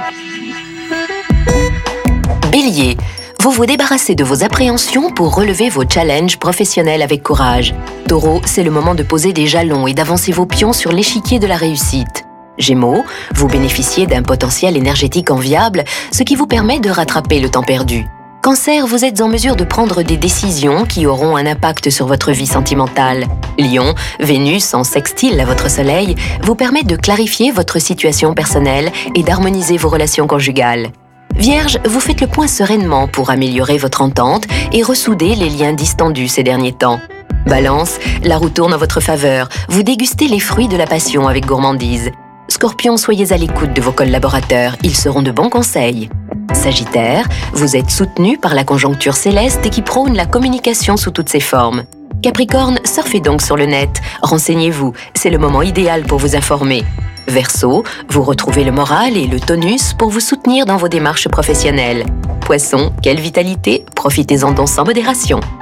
Bélier, vous vous débarrassez de vos appréhensions pour relever vos challenges professionnels avec courage. Taureau, c'est le moment de poser des jalons et d'avancer vos pions sur l'échiquier de la réussite. Gémeaux, vous bénéficiez d'un potentiel énergétique enviable, ce qui vous permet de rattraper le temps perdu. Cancer, vous êtes en mesure de prendre des décisions qui auront un impact sur votre vie sentimentale. Lion, Vénus, en sextile à votre soleil, vous permet de clarifier votre situation personnelle et d'harmoniser vos relations conjugales. Vierge, vous faites le point sereinement pour améliorer votre entente et ressouder les liens distendus ces derniers temps. Balance, la roue tourne en votre faveur, vous dégustez les fruits de la passion avec gourmandise. Scorpion, soyez à l'écoute de vos collaborateurs, ils seront de bons conseils. Sagittaire, vous êtes soutenu par la conjoncture céleste qui prône la communication sous toutes ses formes. Capricorne, surfez donc sur le net, renseignez-vous, c'est le moment idéal pour vous informer. Verseau, vous retrouvez le moral et le tonus pour vous soutenir dans vos démarches professionnelles. Poisson, quelle vitalité, profitez-en donc sans modération.